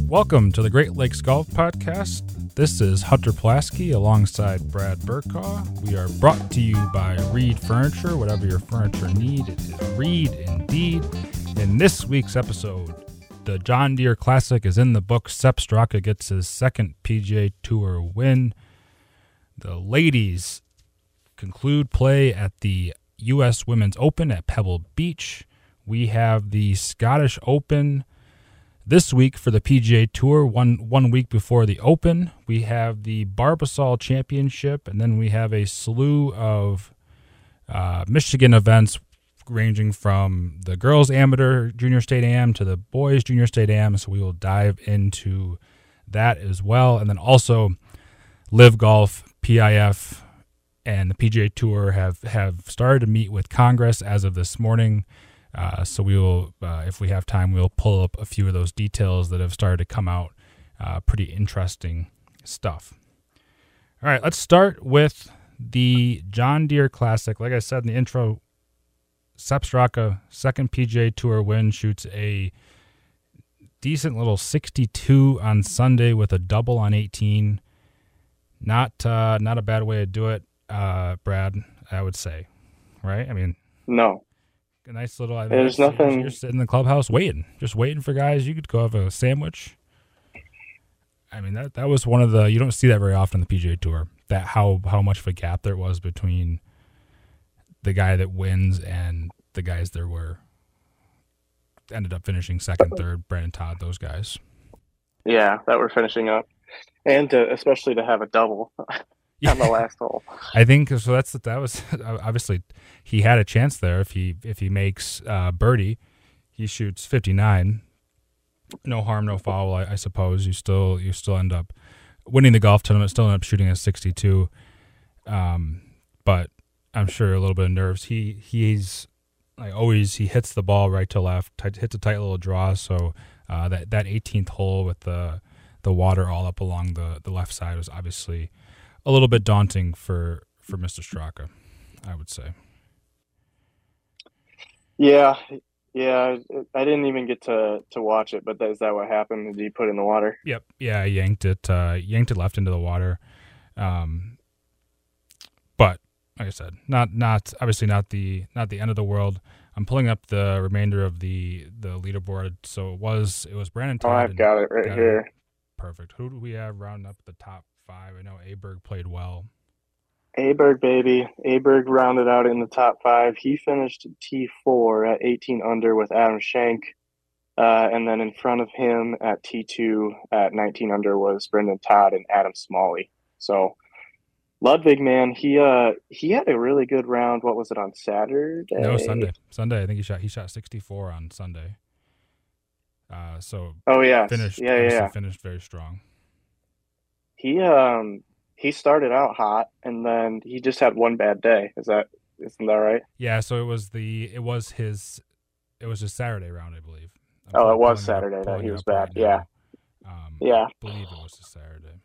Welcome to the Great Lakes Golf Podcast. This is Hunter Pulaski alongside Brad Burkaw. We are brought to you by Reed Furniture. Whatever your furniture need, it is Reed indeed. In this week's episode, the John Deere Classic is in the books. Sepp Straka gets his second PGA Tour win. The ladies conclude play at the U.S. Women's Open at Pebble Beach. We have the Scottish Open this week for the PGA Tour, one week before the Open. We have the Barbasol Championship, and then we have a slew of Michigan events ranging from the girls' amateur junior state am to the boys' junior state am, so we will dive into that as well. And then also Live Golf, PIF, and the PGA Tour have started to meet with Congress as of this morning. So we will, if we have time, we'll pull up a few of those details that have started to come out. Pretty interesting stuff. All right, let's start with the John Deere Classic. Like I said in the intro, Sepp Straka, second PGA Tour win, shoots a decent little 62 on Sunday with a double on 18. Not a bad way to do it, Brad, I would say, right? I mean, no. A nice little. There's nothing. You're sitting in the clubhouse just waiting for guys. You could go have a sandwich. I mean, that was one of the. You don't see that very often on the PGA Tour. That how much of a gap there was between the guy that wins and the guys there were ended up finishing second, third. Brandon Todd, those guys. Yeah, that we're finishing up, and especially to have a double. On the last hole. I think so. That was obviously he had a chance there. If he makes birdie, he shoots 59. No harm, no foul. I suppose you still end up winning the golf tournament. Still end up shooting a 62. But I'm sure a little bit of nerves. He's like always. He hits the ball right to left. Hits a tight little draw. So that 18th hole with the water all up along the left side was obviously a little bit daunting for Mr. Straka, I would say. Yeah. I didn't even get to watch it, but is that what happened? Did he put it in the water? Yep. Yeah, he yanked it left into the water. But like I said, not obviously not the end of the world. I'm pulling up the remainder of the leaderboard. So it was Brandon Todd. Oh, I've got it right here. Perfect. Who do we have rounding up the top 5? I know Aberg played well. Aberg, baby. Aberg rounded out in the top 5. He finished T4 at 18 under with Adam Schenk. And then in front of him at T2 at 19 under was Brendan Todd and Adam Smalley. So Ludwig, man, he had a really good round. What was it, on Saturday? No, Sunday. I think he shot 64 on Sunday. Finished very strong. He started out hot, and then he just had one bad day. Isn't that right? Yeah. So it was his Saturday round, I believe. It was Saturday that he was bad. Yeah. I believe it was a Saturday.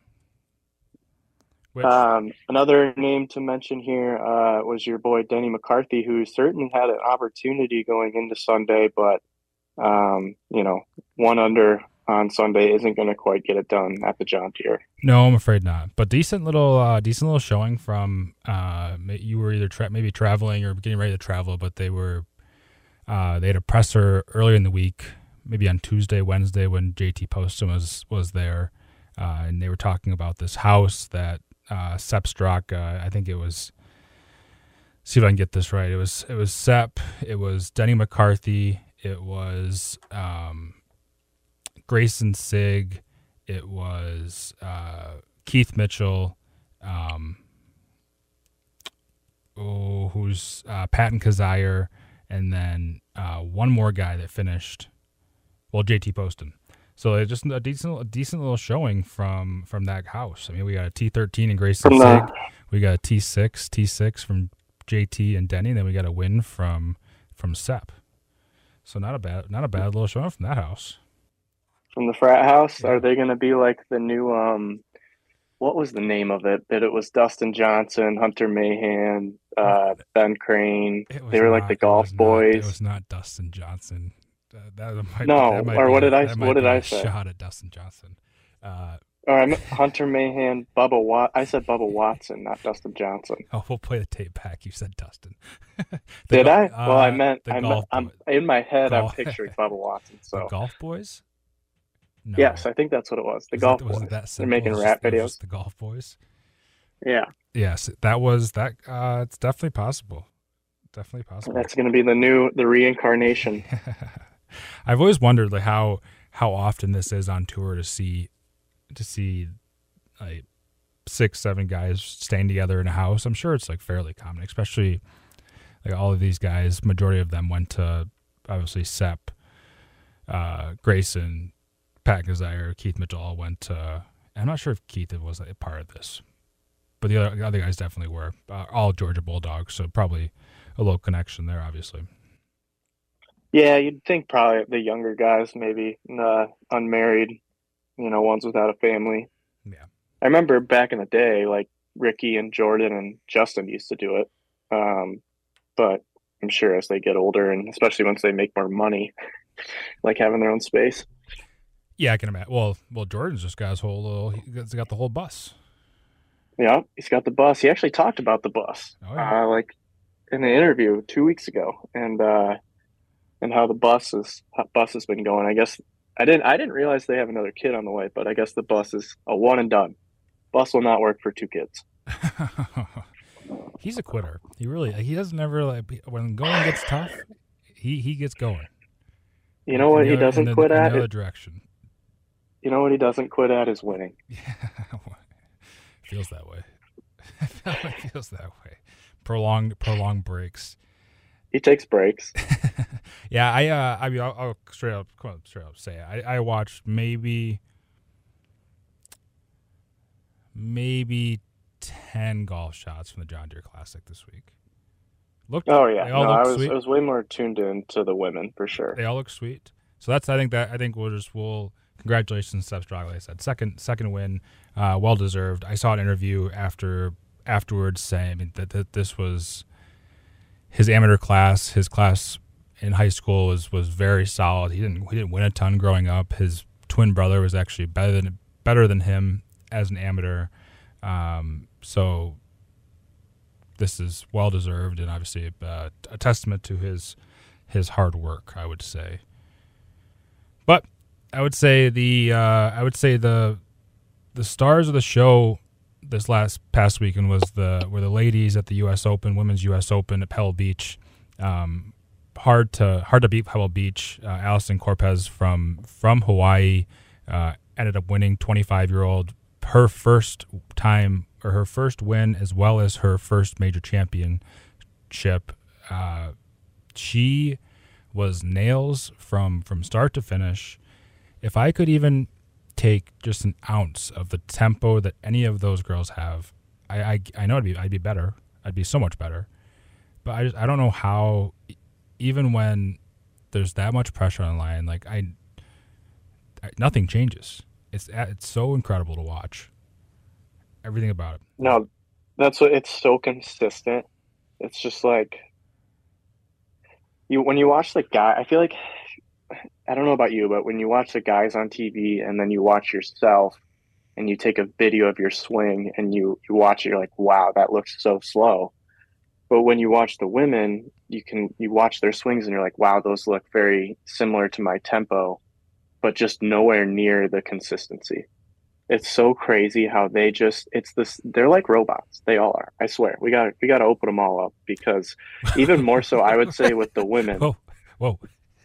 Another name to mention here was your boy Denny McCarthy, who certainly had an opportunity going into Sunday, but 1 under on Sunday isn't going to quite get it done at the John Deere. No, I'm afraid not. But decent little showing from you were either maybe traveling or getting ready to travel, but they had a presser earlier in the week, maybe on Tuesday, Wednesday, when JT Poston was there, and they were talking about this house that Sepp Straka. I think it was. See if I can get this right. It was Sepp. It was Denny McCarthy. It was Grayson Sigg. It was Keith Mitchell. Who's Patton Kazire, and then one more guy that finished. Well, JT Poston. So it's just a decent little showing from that house. I mean, we got a T13 in Grayson Sigg. We got a T6 from JT and Denny. And then we got a win from Sepp. So not a bad little showing from that house. From the frat house? Yeah. Are they going to be like the new, what was the name of it? That it was Dustin Johnson, Hunter Mahan, Ben Crane. They were like the golf boys. It was not Dustin Johnson. No, or what did I say? Shot at Dustin Johnson. Or I meant Hunter Mahan, I said Bubba Watson, not Dustin Johnson. Oh, we'll play the tape back. You said Dustin. Did I? Well, I'm in my head. I'm Golf. picturing Bubba Watson. So The Golf Boys. No. Yes, I think that's what it was. The Golf Boys. They're making rap videos. The Golf Boys. Yeah. Yes, that was that. It's definitely possible. Definitely possible. That's going to be the reincarnation. I've always wondered like how often this is on tour to see like 6-7 guys staying together in a house. I'm sure it's like fairly common, especially like all of these guys. Majority of them went to obviously Sepp, Grayson, Pat Kazire, Keith Mitchell all went to. I'm not sure if Keith was a part of this, but the other guys definitely were. All Georgia Bulldogs, so probably a little connection there, obviously. Yeah, you'd think probably the younger guys, maybe unmarried, ones without a family. Yeah. I remember back in the day, like Ricky and Jordan and Justin used to do it. But I'm sure as they get older, and especially once they make more money, like having their own space. Yeah, I can imagine. Well, Jordan's just got his he's got the whole bus. Yeah, he's got the bus. He actually talked about the bus, like in an interview 2 weeks ago, and how the bus has been going. I guess I didn't realize they have another kid on the way, but I guess the bus is a one and done. Bus will not work for 2 kids. He's a quitter. He doesn't ever when going gets tough, he gets going. You know what he doesn't quit at? In the other direction. You know what he doesn't quit at is winning. Yeah, feels that way. Feels that way. Prolonged breaks. He takes breaks. Yeah, I'll straight up say it. I watched maybe 10 golf shots from the John Deere Classic this week. I was way more tuned in to the women for sure. They all look sweet. So I think we'll congratulations, Sepp Straka. Like I said, second win, well deserved. I saw an interview afterwards saying that this was his amateur class. His class in high school was very solid. He didn't win a ton growing up. His twin brother was actually better than him as an amateur. So this is well deserved, and obviously a testament to his hard work, I would say. But I would say the stars of the show this past weekend were the ladies at the U.S. Open, Women's U.S. Open at Pebble Beach. Hard to beat Pebble Beach. Allison Corpez from Hawaii ended up winning. 25-year-old, her first win as well as her first major championship. She was nails from start to finish. If I could even take just an ounce of the tempo that any of those girls have, I know I'd be better. I'd be so much better. But I don't know how, even when there's that much pressure on the line, like nothing changes. It's so incredible to watch. Everything about it. No, that's what it's so consistent. It's just like when you watch the guy, I feel like, I don't know about you, but when you watch the guys on TV and then you watch yourself and you take a video of your swing and you watch it, you're like, wow, that looks so slow. But when you watch the women, you watch their swings and you're like, wow, those look very similar to my tempo, but just nowhere near the consistency. It's so crazy how they're like robots. They all are. I swear. We got to open them all up, because even more so, I would say with the women. Whoa.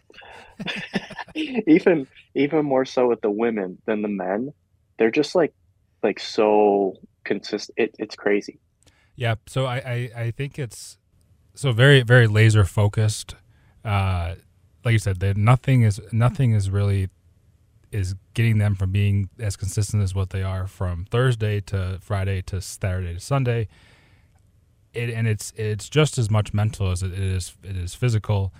even more so with the women than the men. They're just like so consistent. It's crazy. Yeah. So I think it's so very, very laser focused. Like you said, nothing is really getting them from being as consistent as what they are from Thursday to Friday to Saturday to Sunday. It's just as much mental as it is physical.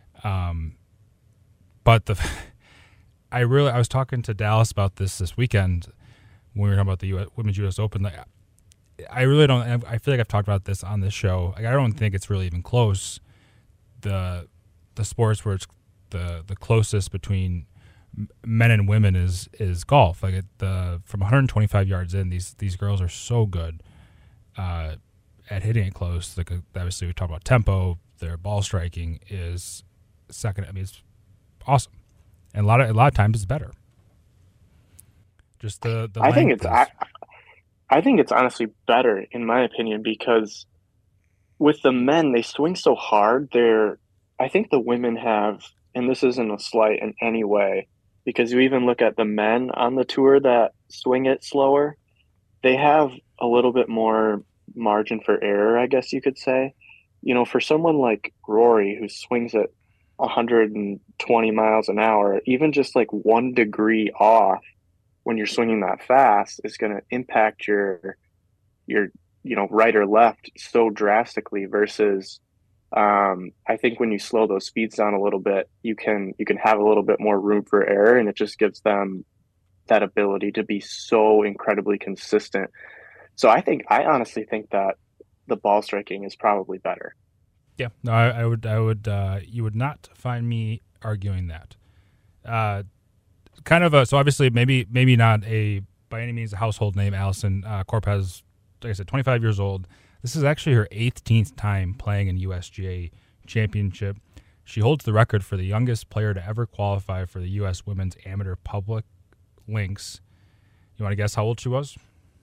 But I was talking to Dallas about this weekend when we were talking about the Women's U.S. Open. Like, I really don't. I feel like I've talked about this on this show. Like, I don't think it's really even close. The sports where it's the closest between men and women is golf. Like from 125 yards in, these girls are so good at hitting it close. Like obviously we talk about tempo, their ball striking is second. I mean, it's awesome, and a lot of times it's better. Just the I think length I think it's honestly better in my opinion because with the men they swing so hard. I think the women have, and this isn't a slight in any way, because you even look at the men on the tour that swing it slower, they have a little bit more margin for error, I guess you could say. For someone like Rory who swings it 120 miles an hour, even just like 1 degree off when you're swinging that fast is going to impact your right or left so drastically versus I think when you slow those speeds down a little bit, you can have a little bit more room for error, and it just gives them that ability to be so incredibly consistent. So I honestly think that the ball striking is probably better. Yeah, no, I would. You would not find me arguing that. Kind of so obviously maybe not a by any means a household name. Allisen Corpez, like I said, 25 years old. This is actually her 18th time playing in USGA Championship. She holds the record for the youngest player to ever qualify for the U.S. Women's Amateur Public Links. You want to guess how old she was?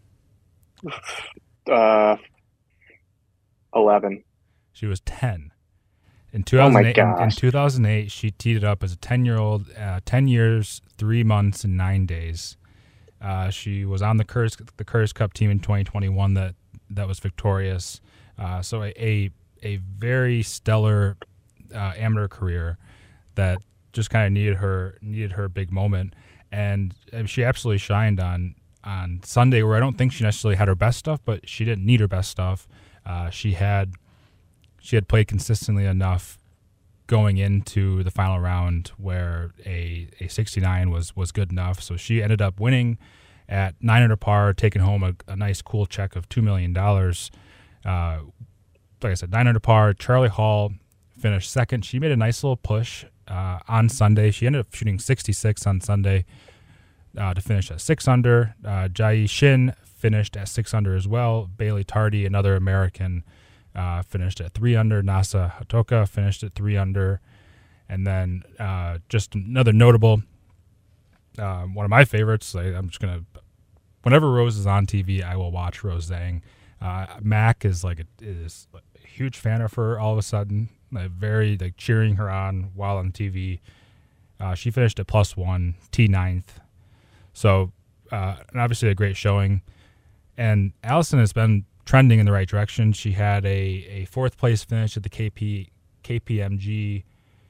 11. She was 10. In Oh my 2008, in gosh. 2008, she teed it up as a 10-year-old, 10 years, 3 months, and 9 days. She was on the Curtis Cup team in 2021 that was victorious. So a very stellar amateur career that just kind of needed her big moment, and she absolutely shined on Sunday, where I don't think she necessarily had her best stuff, but she didn't need her best stuff. She had played consistently enough going into the final round where a 69 was good enough. So she ended up winning at 9 under par, taking home a nice cool check of $2 million. Like I said, 9 under par. Charlie Hall finished second. She made a nice little push on Sunday. She ended up shooting 66 on Sunday to finish at 6 under. Jai Shin finished at 6 under as well. Bailey Tardy, another American, finished at 3 under. Nasa Hatoka finished at 3 under. And then just another notable, one of my favorites, I'm just going to, whenever Rose is on TV, I will watch Rose Zhang. Mac is a huge fan of her all of a sudden, very cheering her on while on TV. She finished at +1, T9th. So, and obviously a great showing. And Allisen has been trending in the right direction. She had a fourth place finish at the KPMG,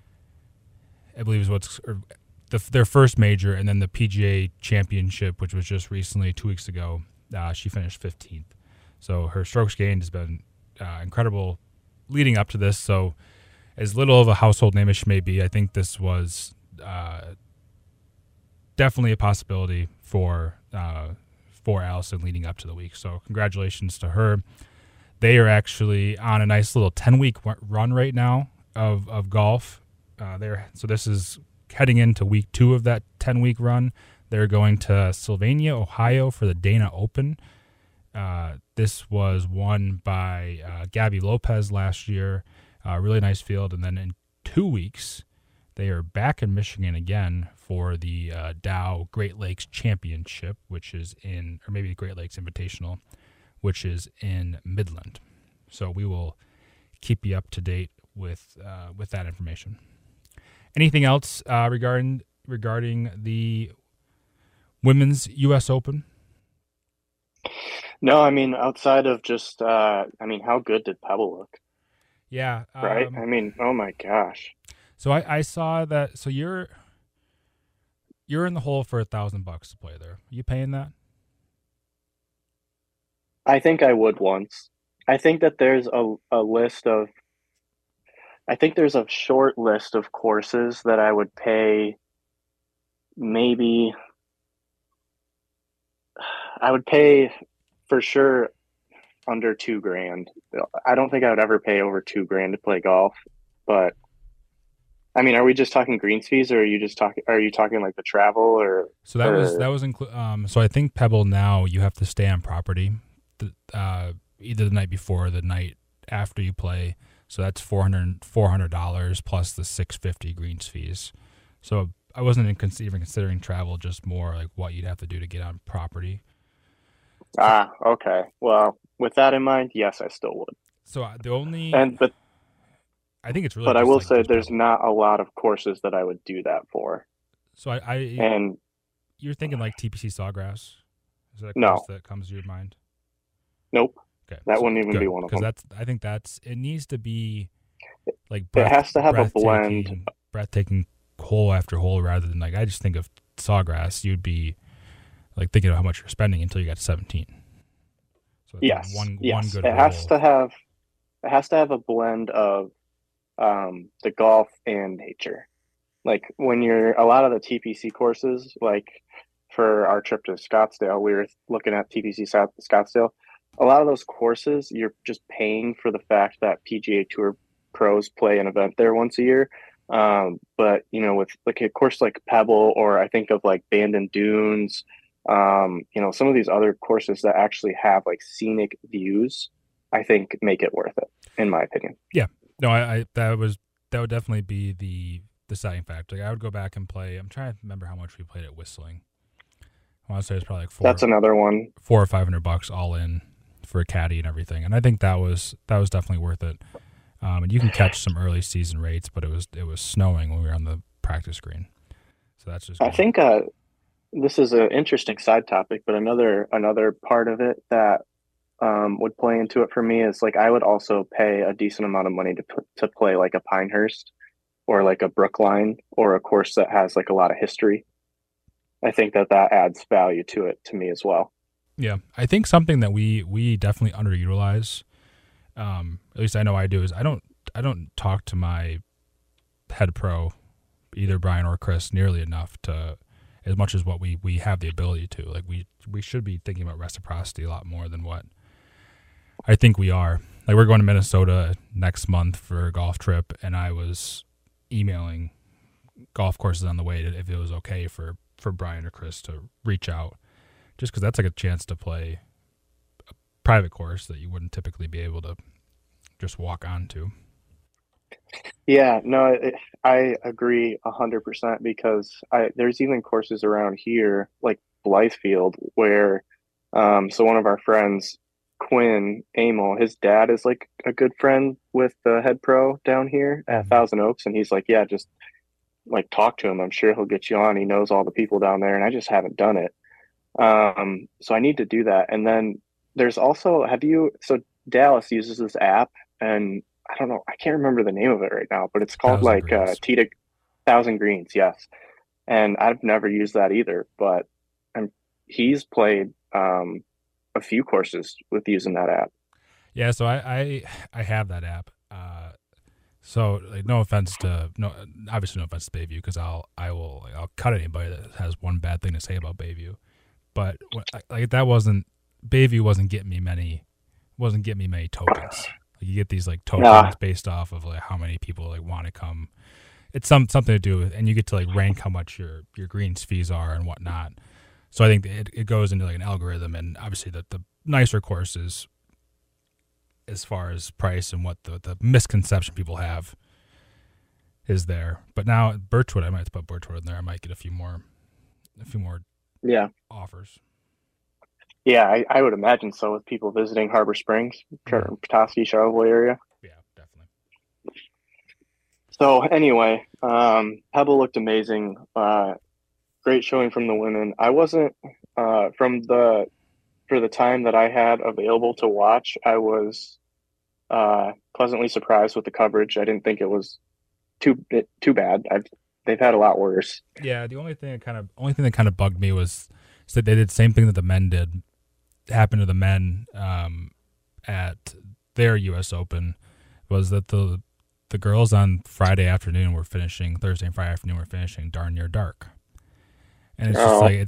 I believe is their first major, and then the PGA Championship, which was just recently 2 weeks ago. She finished 15th. So her strokes gained has been incredible leading up to this. So as little of a household name as she may be, I think this was definitely a possibility for Allisen leading up to the week. So congratulations to her. They are actually on a nice little 10-week run right now of golf. So this is heading into week 2 of that 10-week run. They're going to Sylvania, Ohio for the Dana Open. This was won by Gabby Lopez last year. Really nice field. And then in 2 weeks, they are back in Michigan again for the Dow Great Lakes Championship, which is or maybe the Great Lakes Invitational, which is in Midland. So we will keep you up to date with that information. Anything else regarding the Women's U.S. Open? No, I mean, outside of just, how good did Pebble look? Yeah. Right? Oh my gosh. So I saw that. So you're in the hole for $1,000 to play there. Are you paying that? I think I would once. I think that there's there's a short list of courses that I would pay maybe, I would pay for sure under $2,000. I don't think I would ever pay over $2,000 to play golf, but I mean, are we just talking greens fees, or are you talking like the travel So that or was so I think Pebble now you have to stay on property, either the night before or the night after you play. So that's $400 plus the $650 greens fees. So I wasn't even considering travel, just more like what you'd have to do to get on property. So okay. Well, with that in mind, yes, I still would. the only And but I think it's really but I just will like say just there's Pebble. not a lot of courses that I would do that for. So And you're thinking like TPC Sawgrass? Is that a course no, that comes to your mind? nope, Okay, that so wouldn't even be good one of because them. I think it needs to be like It has to have a blend. breathtaking hole after hole rather than like I just think of Sawgrass, you'd be like thinking of how much you're spending until you got to 17. So it's like Yes, one yes, good hole. it has to have a blend of the golf and nature. Like when you're a lot of the TPC courses, like for our trip to Scottsdale, we were looking at TPC South Scottsdale. A lot of those courses, you're just paying for the fact that PGA Tour pros play an event there once a year. But with like a course like Pebble, or I think of like Bandon Dunes, some of these other courses that actually have like scenic views, I think make it worth it, in my opinion. Yeah. No, I that would definitely be the deciding factor. Like I would go back and play. I'm trying to remember how much we played at Whistling. I want to say it's probably like That's another one. $400 or $500 all in for a caddy and everything. And I think that was definitely worth it. And you can catch some early season rates, but it was snowing when we were on the practice green, so that's just I good. think this is an interesting side topic, but another part of it that would play into it for me is like I would also pay a decent amount of money to play like a Pinehurst or like a Brookline or a course that has like a lot of history. I think that adds value to it to me as well. Yeah, I think something that we definitely underutilize. At least I know I do is I don't talk to my head pro, either Brian or Chris, nearly enough to as much as what we have the ability to. Like we should be thinking about reciprocity a lot more than what I think we are. Like we're going to Minnesota next month for a golf trip, and I was emailing golf courses on the way if it was okay for Brian or Chris to reach out, just because that's like a chance to play a private course that you wouldn't typically be able to just walk onto. Yeah, no, I agree 100% because there's even courses around here like Blythefield where so one of our friends, Quinn Amel, his dad is like a good friend with the head pro down here at Mm-hmm. Thousand Oaks, and he's like, yeah, just like talk to him. I'm sure he'll get you on. He knows all the people down there, and I just haven't done it. So I need to do that. And then there's also, so Dallas uses this app, and I don't know, I can't remember the name of it right now, but it's called Thousand like Greens. T to Thousand Greens, yes. And I've never used that either, but he's played a few courses with using that app. Yeah, so I have that app. So like, no offense to obviously no offense to Bayview because I'll cut anybody that has one bad thing to say about Bayview, but like that wasn't Bayview wasn't getting me many tokens. Like you get these like tokens Uh, based off of like how many people like want to come. It's something to do with, and you get to like rank how much your greens fees are and whatnot. So I think it goes into like an algorithm, and obviously the nicer courses as far as price and what the misconception people have is there. But now Birchwood, I might have to put Birchwood in there. I might get a few more yeah. offers. Yeah, I would imagine so with people visiting Harbor Springs, Mm. Petoskey, Charlevoix area. Yeah, definitely. So anyway, Pebble looked amazing. Great showing from the women. I wasn't for the time that I had available to watch. I was pleasantly surprised with the coverage. I didn't think it was too bad. They've had a lot worse. Yeah, the only thing that kind of bugged me was that they did the same thing that the men did happened to the men at their U.S. Open was that the girls on Thursday and Friday afternoon were finishing darn near dark. And it's just Oh, like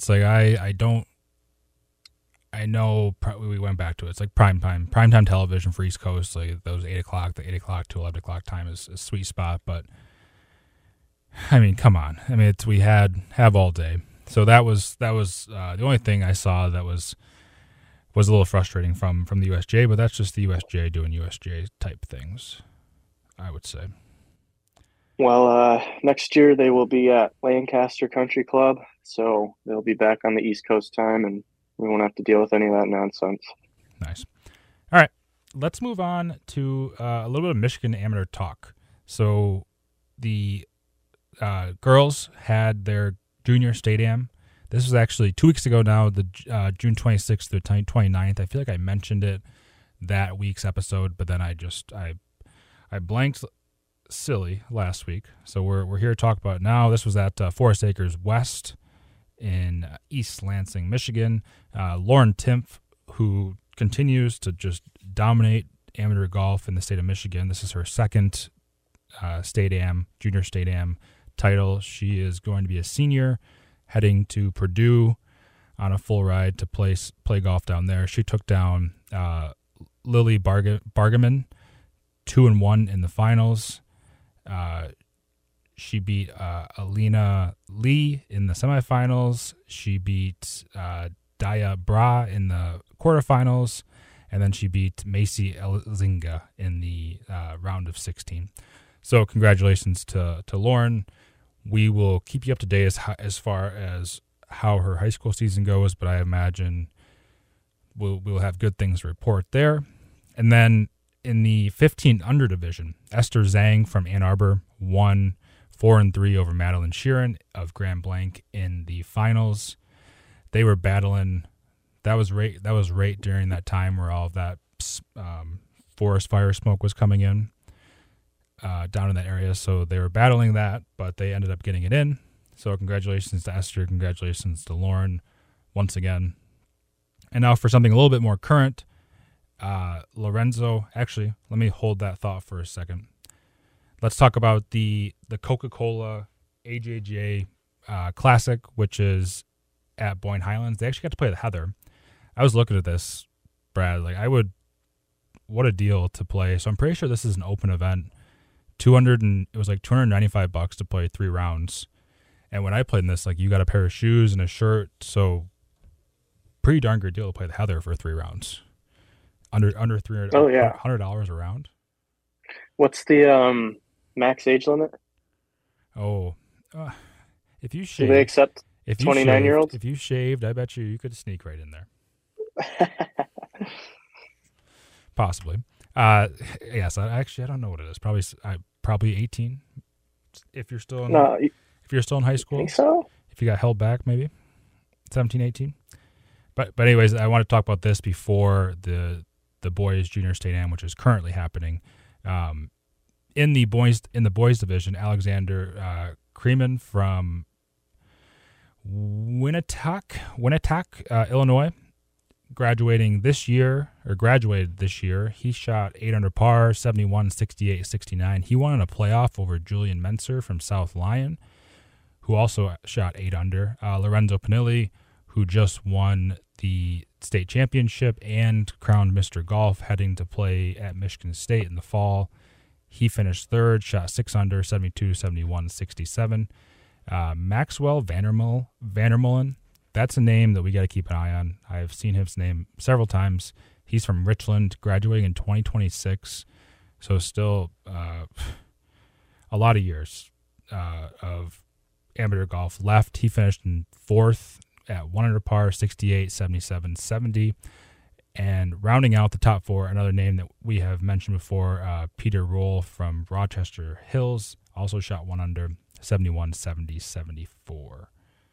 I know we went back to it. It's like prime time television for East Coast. Like those 8 o'clock, the 8 o'clock to 11 o'clock time is a sweet spot. But I mean, come on. I mean, we have all day. So that was the only thing I saw that was a little frustrating from the USJ, but that's just the USJ doing USJ type things, I would say. Well, next year they will be at Lancaster Country Club, so they'll be back on the East Coast time, and we won't have to deal with any of that nonsense. Nice. All right, let's move on to a little bit of Michigan amateur talk. So the girls had their junior state am. This was actually 2 weeks ago now, the June 26th through 29th. I feel like I mentioned it that week's episode, but then I blanked silly last week. So we're here to talk about it now. This was at Forest Acres West in East Lansing, Michigan. Lauren Timpf, who continues to just dominate amateur golf in the state of Michigan. This is her second state am, junior state am title. She is going to be a senior heading to Purdue on a full ride to play golf down there. She took down Lily Bargaman 2-1 in the finals. She beat Alina Lee in the semifinals. She beat Daya Bra in the quarterfinals, and then she beat Macy Elzinga in the round of 16. So congratulations to Lauren. We will keep you up to date as far as how her high school season goes, but I imagine we'll have good things to report there. And then in the 15 under division, Esther Zhang from Ann Arbor won 4-3 over Madeline Sheeran of Grand Blanc in the finals. They were battling. That was right during that time where all of that forest fire smoke was coming in down in that area. So they were battling that, but they ended up getting it in. So congratulations to Esther. Congratulations to Lauren once again. And now for something a little bit more current, Lorenzo. Actually, let me hold that thought for a second. Let's talk about the Coca-Cola AJGA Classic, which is at Boyne Highlands. They actually got to play the Heather. I was looking at this, Brad. What a deal to play. So I'm pretty sure this is an open event. It was like $295 to play 3 rounds. And when I played in this, you got a pair of shoes and a shirt. So pretty darn good deal to play the Heather for 3 rounds. Under $300. Oh yeah, $100 a round. What's the max age limit? Oh, if you shaved, do they accept 29-year-olds? If you shaved, I bet you could sneak right in there. Possibly. Yes. I don't know what it is. Probably 18. If you're still in high school. Think so? If you got held back, maybe 17, 18. But anyways, I want to talk about this before the boys junior state am, which is currently happening. In the boys division, Alexander Kreeman from Winnetock, Illinois, graduated this year. He shot 8 under par, 71, 68, 69. He won in a playoff over Julian Menser from South Lyon, who also shot 8 under. Lorenzo Panilli, who just won the state championship and crowned Mr. Golf, heading to play at Michigan State in the fall. He finished third, shot 6 under, 72, 71, 67. Maxwell Vandermolen, that's a name that we got to keep an eye on. I've seen his name several times. He's from Richland, graduating in 2026. So still a lot of years of amateur golf left. He finished in 4th at 1 under par, 68, 77, 70. And rounding out the top 4, another name that we have mentioned before, Peter Roll from Rochester Hills, also shot 1 under, 71, 70, 74.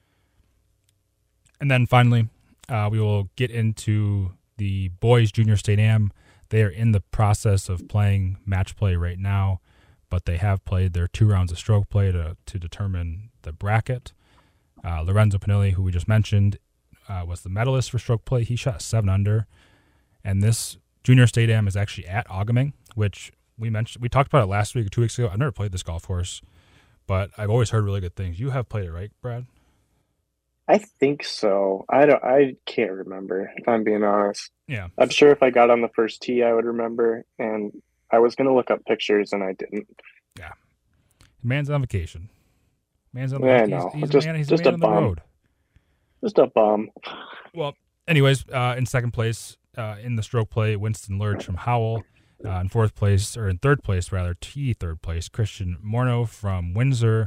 And then finally, we will get into the boys junior state am. They are in the process of playing match play right now, but they have played their 2 rounds of stroke play to determine the bracket. Lorenzo Panilli, who we just mentioned, was the medalist for stroke play. He shot 7 under. And this junior state am is actually at Auguming, which we talked about it last week or 2 weeks ago. I've never played this golf course, but I've always heard really good things. You have played it, right, Brad? I think so. I can't remember, if I'm being honest. Yeah. I'm sure if I got on the first tee, I would remember. And I was going to look up pictures, and I didn't. Yeah. The man's on vacation. Man's on Yeah, the no, he's a just man. He's a just man a on the bum. road. Just a bum. Well, anyways, in second place in the stroke play, Winston Lurch from Howell. In third place, third place, Christian Morneau from Windsor.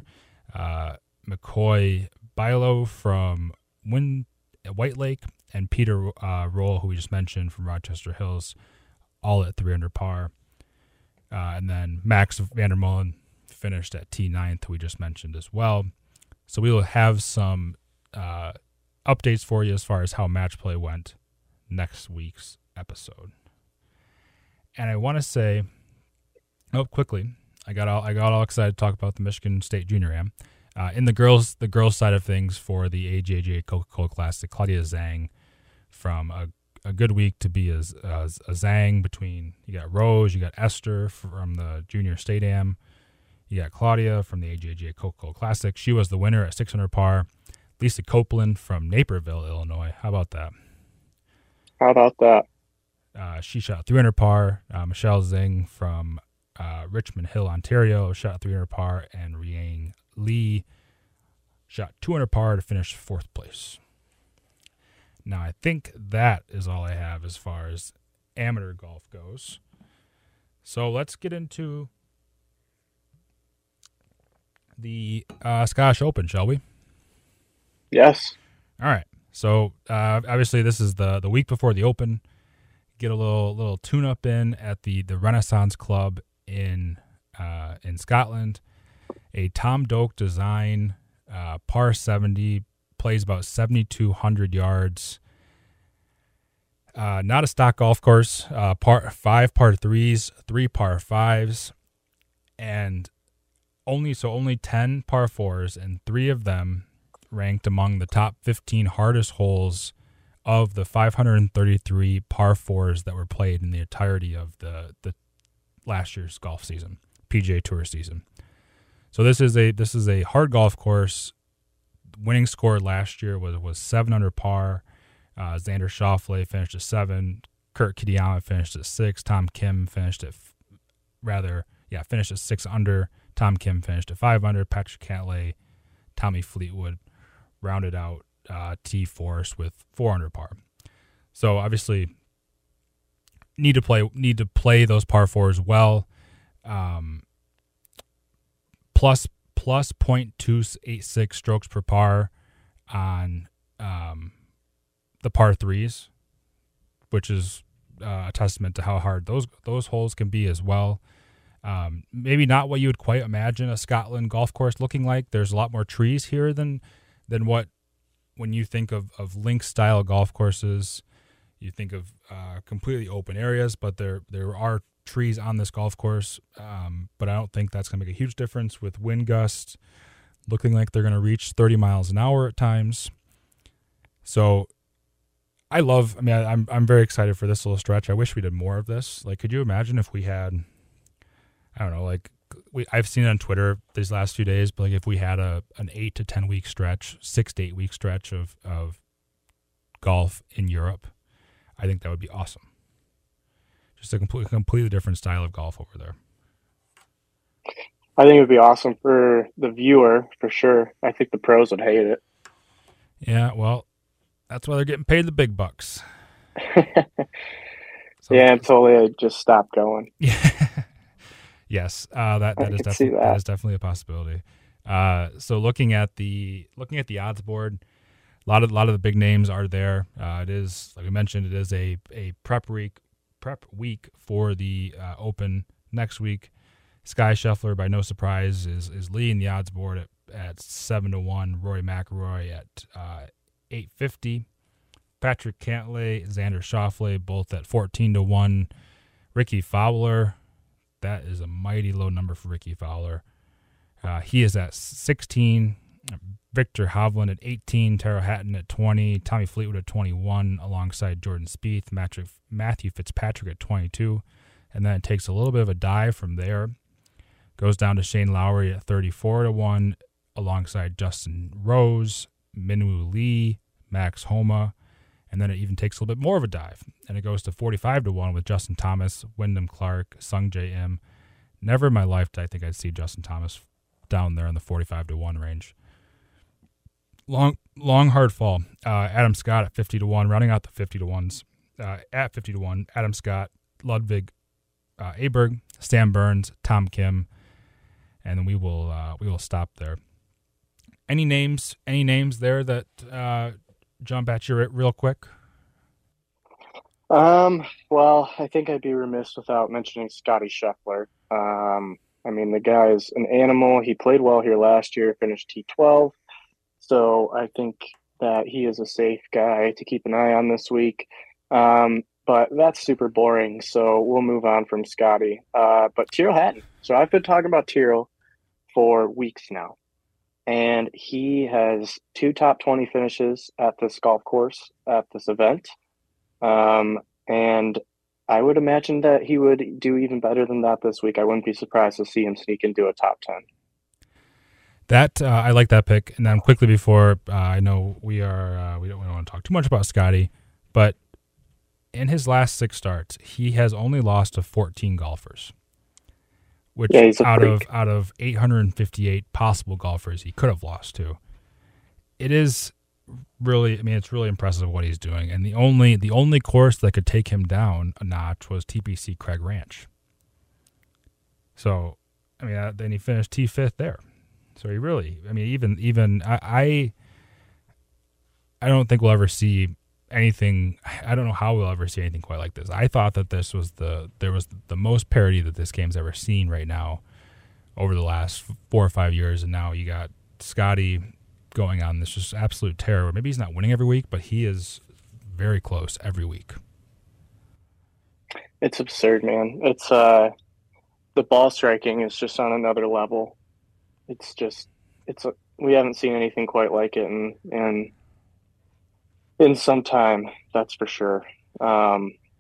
McCoy Bilo from White Lake, and Peter Roll, who we just mentioned, from Rochester Hills, all at 3 under par. And then Max Vandermolen finished at T9th, who we just mentioned as well. So we will have some updates for you as far as how match play went next week's episode. And I want to say, quickly, I got all excited to talk about the Michigan State Junior Am. In the girls side of things for the AJGA Coca-Cola Classic, Claudia Zhang from a good week to be a Zhang between, you got Rose, you got Esther from the Junior State Am, you got Claudia from the AJGA Coca-Cola Classic. She was the winner at 600 par. Lisa Copeland from Naperville, Illinois. How about that? She shot 300 par. Michelle Zhang from Richmond Hill, Ontario, shot 300 par, and Riang Lee shot 200 par to finish fourth place. Now, I think that is all I have as far as amateur golf goes. So let's get into the Scottish Open, shall we? Yes. All right. So obviously this is the week before the Open. Get a little tune-up in at the Renaissance Club in Scotland. A Tom Doak design, par 70, plays about 7,200 yards. Not a stock golf course. 5 par 3s, 3 par 5s, and only 10 par 4s, and 3 of them ranked among the top 15 hardest holes of the 533 par 4s that were played in the entirety of the last year's golf season, PGA Tour season. So this is a hard golf course. Winning score last year was 7 under par. Xander Schauffele finished at 7. Kurt Kitayama finished at 6. Tom Kim finished at 6 under. Tom Kim finished at 5 under. Patrick Cantlay, Tommy Fleetwood rounded out T Force with 4 under par. So obviously need to play those par 4s well. Plus 0.286 strokes per par on the par 3s, which is a testament to how hard those holes can be as well. Maybe not what you would quite imagine a Scotland golf course looking like. There's a lot more trees here than what, when you think of links style golf courses, you think of completely open areas, but there are trees on this golf course. But I don't think that's going to make a huge difference with wind gusts looking like they're going to reach 30 miles an hour at times. So I'm very excited for this little stretch. I wish we did more of this. Like, could you imagine if we had, I don't know, like I've seen it on Twitter these last few days, but like if we had an 8 to 10 week stretch, 6 to 8 week stretch of golf in Europe, I think that would be awesome. Just a completely different style of golf over there. I think it would be awesome for the viewer, for sure. I think the pros would hate it. Yeah, well, that's why they're getting paid the big bucks. Until they just stop going. Yeah. Yes, that is definitely a possibility. So looking at the odds board, a lot of the big names are there. It is, like I mentioned, it is a prep week for the Open next week. Sky Scheffler, by no surprise, is leading the odds board at 7-1. Rory McIlroy at 850. Patrick Cantlay, Xander Schauffele, both at 14-1. Ricky Fowler, that is a mighty low number for Ricky Fowler. He is at 16. Victor Hovland at 18. Tara Hatton at 20. Tommy Fleetwood at 21, alongside Jordan Spieth. Matthew Fitzpatrick at 22. And then it takes a little bit of a dive from there. Goes down to Shane Lowry at 34-1, alongside Justin Rose, Minwoo Lee, Max Homa. And then it even takes a little bit more of a dive, and it goes to 45-1 with Justin Thomas, Wyndham Clark, Sung J M. Never in my life did I think I'd see Justin Thomas down there in the 45-1 range. Long hard fall. Adam Scott at 50-1, rounding out the 50-1s. At 50-1, Adam Scott, Ludwig Aberg, Stan Burns, Tom Kim, and then we will stop there. Any names there that jump at you real quick? Well, I think I'd be remiss without mentioning Scotty Scheffler. I mean, the guy is an animal. He played well here last year, finished T12. So I think that he is a safe guy to keep an eye on this week. But that's super boring, so we'll move on from Scotty. But Tyrrell Hatton. So I've been talking about Tyrrell for weeks now. And he has 2 top 20 finishes at this golf course, at this event. And I would imagine that he would do even better than that this week. I wouldn't be surprised to see him sneak into a top 10. That I like that pick. And then quickly before I know we don't want to talk too much about Scotty, but in his last 6 starts, he has only lost to 14 golfers, which out of 858 possible golfers he could have lost to. It is really, it's really impressive what he's doing. And the only course that could take him down a notch was TPC Craig Ranch. So, then he finished T5 there. So he really, even I don't think we'll ever see anything. I don't know how we'll ever see anything quite like this. I thought that there was the most parity that this game's ever seen right now over the last 4 or 5 years, and now you got Scotty going on this just absolute terror. Maybe he's not winning every week, but he is very close every week. It's absurd, man. It's the ball striking is just on another level. We haven't seen anything quite like it in some time, that's for sure. I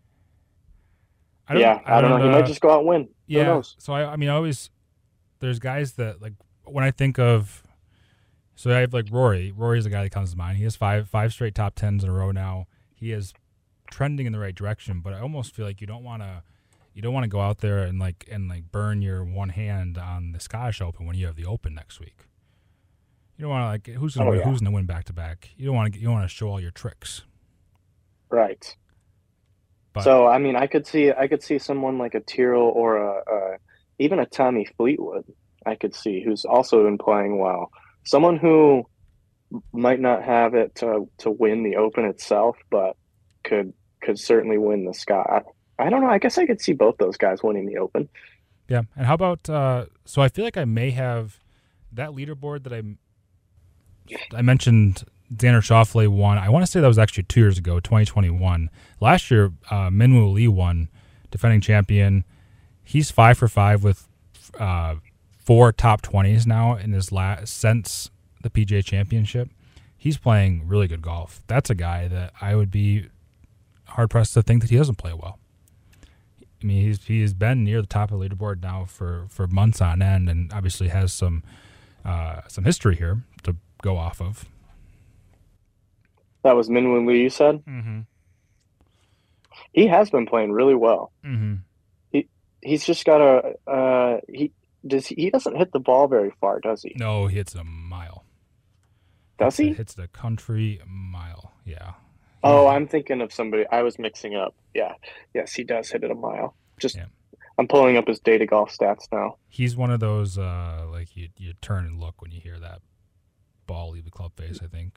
don't know. He might just go out and win. Yeah. Who knows? So I always, there's guys that, like, when I think of, so I have like Rory. Rory's the guy that comes to mind. He has five straight top 10s in a row now. He is trending in the right direction, but I almost feel like you don't want to go out there and burn your one hand on the Scottish Open when you have the Open next week. You don't want to who's going to win back to back. You don't want to show all your tricks. Right. But, so I could see someone like a Tyrrell or even a Tommy Fleetwood. I could see who's also been playing well. Someone who might not have it to win the Open itself, but could certainly win the Scott. I don't know. I guess I could see both those guys winning the Open. Yeah. And how about so I feel like I may have that leaderboard that I mentioned. Xander Schauffele won. I want to say that was actually 2 years ago, 2021. Last year, Minwoo Lee won, defending champion. He's 5 for 5 with 4 top 20s now in his since the PGA Championship. He's playing really good golf. That's a guy that I would be hard pressed to think that he doesn't play well. He has been near the top of the leaderboard now for months on end, and obviously has some history here to go off of. That was Minwoo Lee, you said? Mm-hmm. He has been playing really well. Mm-hmm. He's just got he doesn't hit the ball very far, does he? No, he hits it a mile. Does he? Hits the country mile, yeah. Oh, I'm thinking of somebody. I was mixing up. Yeah. Yes, he does hit it a mile. I'm pulling up his data golf stats now. He's one of those, you turn and look when you hear that ball leave the club face, I think.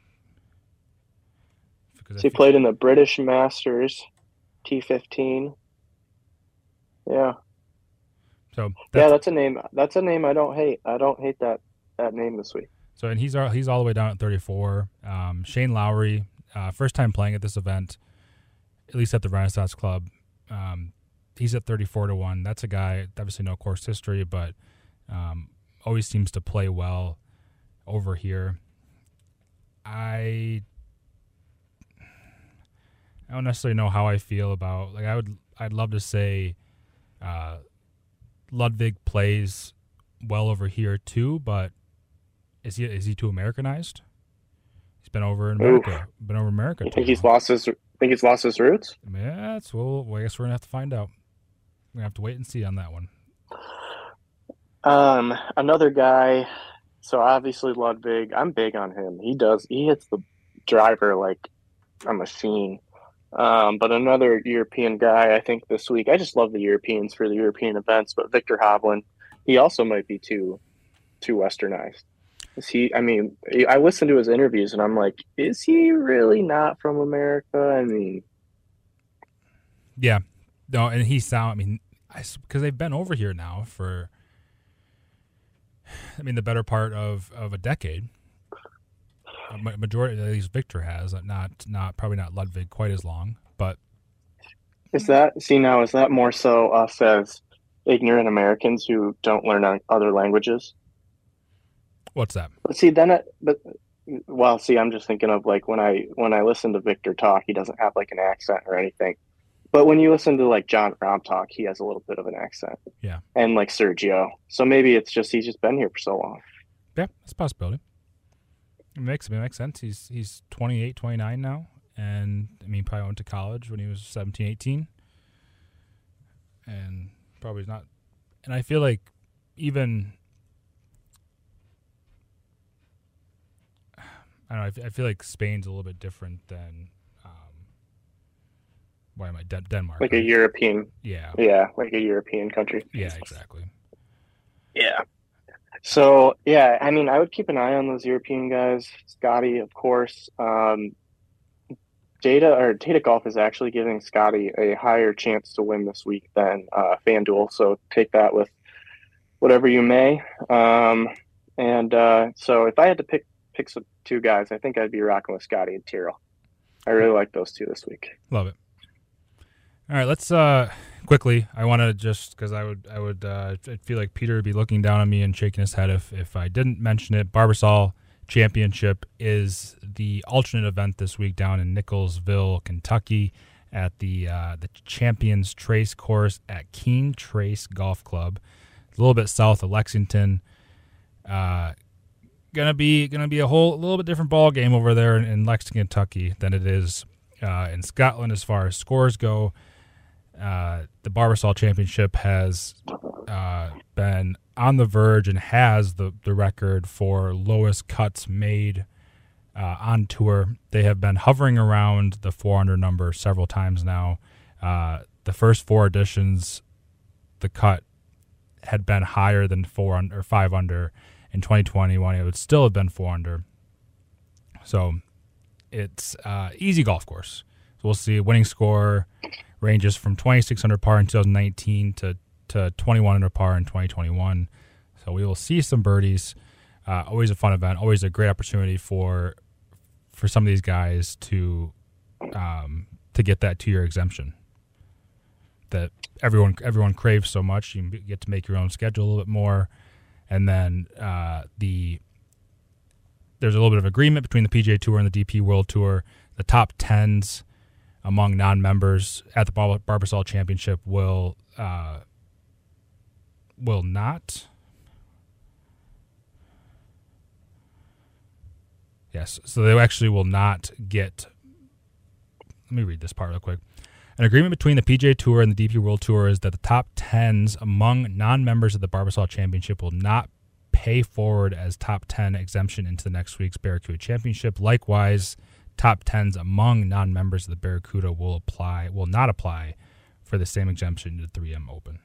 So he played in the British Masters T15. Yeah. So that's a name. That's a name I don't hate. I don't hate that name this week. So, and he's all the way down at 34. Shane Lowry, first time playing at this event, at least at the Renaissance Club. He's at 34-1. That's a guy, obviously no course history, but always seems to play well over here. I don't necessarily know how I feel about, I'd love to say Ludwig plays well over here too, but is he too Americanized? He's been over in America. Oof. Been over America. You think he's lost his roots? Yeah, I guess we're gonna have to find out. We're gonna have to wait and see on that one. Another guy. So obviously Ludwig. I'm big on him. He hits the driver like a machine. But another European guy, I think this week. I just love the Europeans for the European events. But Victor Hovland, he also might be too westernized. Is he? I mean, I listened to his interviews, and I'm like, is he really not from America? I mean, Yeah, no, and I mean, because they've been over here now for, I mean, the better part of a decade. Majority, at least Victor has, not probably not Ludwig quite as long, but is that more so us as ignorant Americans who don't learn other languages? what's that? But see, well, see, I'm just thinking of like when I listen to Victor talk, he doesn't have like an accent or anything. But when you listen to like John Rahm talk, he has a little bit of an accent. Yeah, And like Sergio. So maybe it's just he's just been here for so long. yeah, it's a possibility. It makes sense. He's 28, 29 now, and I mean, probably went to college when he was 17, 18, and probably not. And I feel like even I don't know. I feel like Spain's a little bit different than why am I Denmark? Like a European. Yeah. Yeah, like a European country. Yeah, exactly. Yeah. So yeah, I mean, I would keep an eye on those European guys. Scotty, of course. Data Golf is actually giving Scotty a higher chance to win this week than FanDuel. So take that with whatever you may. So if I had to pick some two guys, I think I'd be rocking with Scotty and Tyrrell. I really like those two this week. Love it. All right, let's quickly. I want to just because I feel like Peter would be looking down on me and shaking his head if I didn't mention it. Barbasol Championship is the alternate event this week down in Nicholsville, Kentucky, at the Champions Trace course at Keene Trace Golf Club, a little bit south of Lexington. Gonna be a little bit different ball game over there in Lexington, Kentucky than it is in Scotland as far as scores go. The Barbasol Championship has been on the verge and has the record for lowest cuts made on tour. They have been hovering around the 400 number several times now. The first four editions, the cut had been higher than 4 under or 5 under. In 2021, it would still have been 4 under. So it's easy golf course. So we'll see. Winning score ranges from 26 under par in 2019 to 21 under par in 2021. So we will see some birdies. Always a fun event. Always a great opportunity for some of these guys to get that 2-year exemption that everyone craves so much. You get to make your own schedule a little bit more. And then there's a little bit of agreement between the PGA Tour and the DP World Tour. The top 10s among non-members at the Barbasol Championship will not. Yes, so they actually will not get. Let me read this part real quick. An agreement between the PGA Tour and the DP World Tour is that the top 10s among non-members of the Barbasol Championship will not pay forward as top 10 exemption into the next week's Barracuda Championship. Likewise, top 10s among non-members of the Barracuda will not apply for the same exemption to the 3M Open.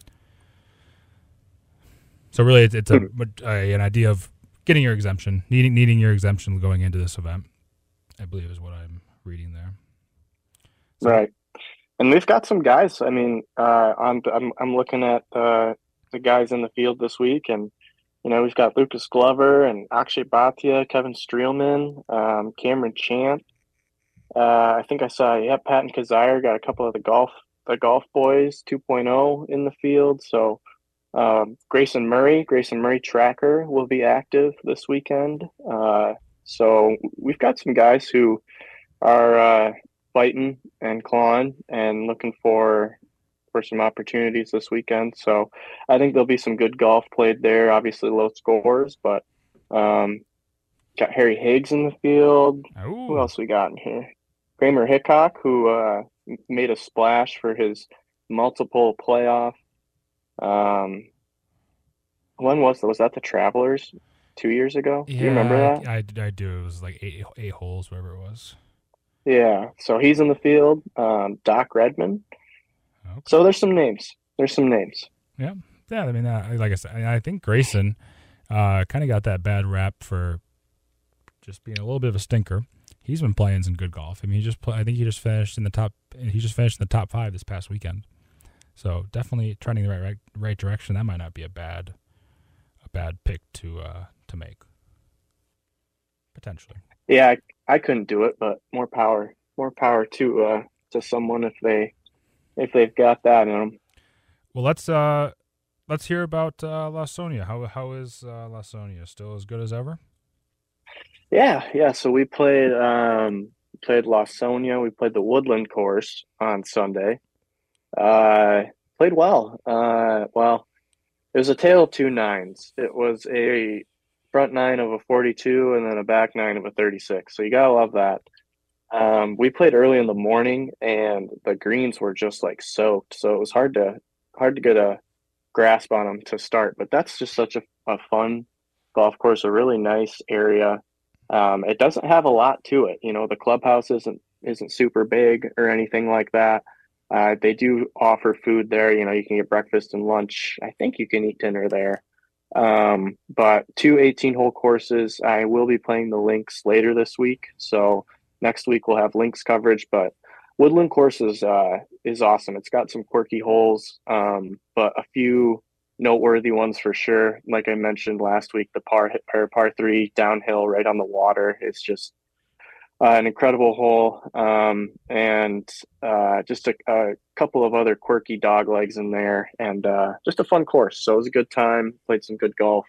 So really, it's an idea of getting your exemption, needing your exemption going into this event, I believe is what I'm reading there. So, right. And we've got some guys. I mean, I'm looking at the guys in the field this week, and we've got Lucas Glover and Akshay Bhatia, Kevin Streelman, Cameron Champ. I think I saw Patton Kazire got a couple of the golf boys 2.0 in the field. So Grayson Murray Tracker will be active this weekend. So we've got some guys who are fighting and clawing and looking for some opportunities this weekend. So I think there'll be some good golf played there. Obviously low scores, but got Harry Higgs in the field. Ooh. Who else we got in here? Kramer Hickok, who made a splash for his multiple playoff When was that the Travelers 2 years ago? Do you remember Yeah, that? I do. It was like eight holes, whatever it was. Yeah. So he's in the field. Doc Redman. Okay. So there's some names. There's some names. Yeah. Yeah. I mean, like I said, I think Grayson kind of got that bad rap for just being a little bit of a stinker. He's been playing some good golf. I mean, I think he just finished in the top. He just finished in the top 5 this past weekend. So definitely trending the right direction. That might not be a bad pick to make potentially. Yeah, I couldn't do it, but more power to someone if they've got that in them. Well, let's hear about Lawsonia. How is Lawsonia? Still as good as ever? Yeah. So we played Lawsonia. We played the Woodland course on Sunday. Uh, Played well. Well, it was a tale of two nines. It was a front nine of a 42 and then a back nine of a 36. So you gotta love that. We played early in the morning and the greens were just like soaked, so it was hard to get a grasp on them to start. But that's just such a fun golf course, a really nice area. It doesn't have a lot to it. You know, the clubhouse isn't super big or anything like that. They do offer food there. You know, you can get breakfast and lunch. I think you can eat dinner there. But two 18-hole courses. I will be playing the links later this week. So next week we'll have links coverage. But Woodland course is awesome. It's got some quirky holes, but a few noteworthy ones for sure. Like I mentioned last week, the par three downhill right on the water is just an incredible hole, and just a couple of other quirky dog legs in there, and just a fun course. So it was a good time. Played some good golf,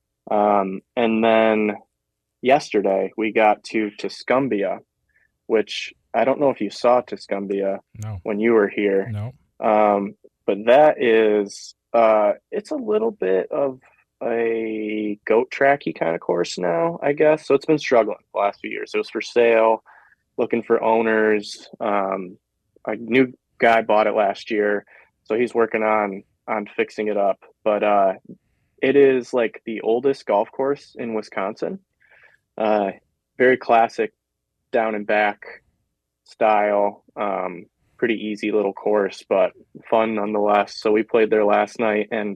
and then yesterday we got to Tuscumbia, which I don't know if you saw Tuscumbia No. when you were here, No. but that is it's a little bit of a goat tracky kind of course now, I guess. So it's been struggling the last few years. It was for sale, looking for owners. A new guy bought it last year, so he's working on fixing it up. But it is like the oldest golf course in Wisconsin. Uh, Very classic down and back style. Pretty easy little course, but fun nonetheless. So we played there last night, and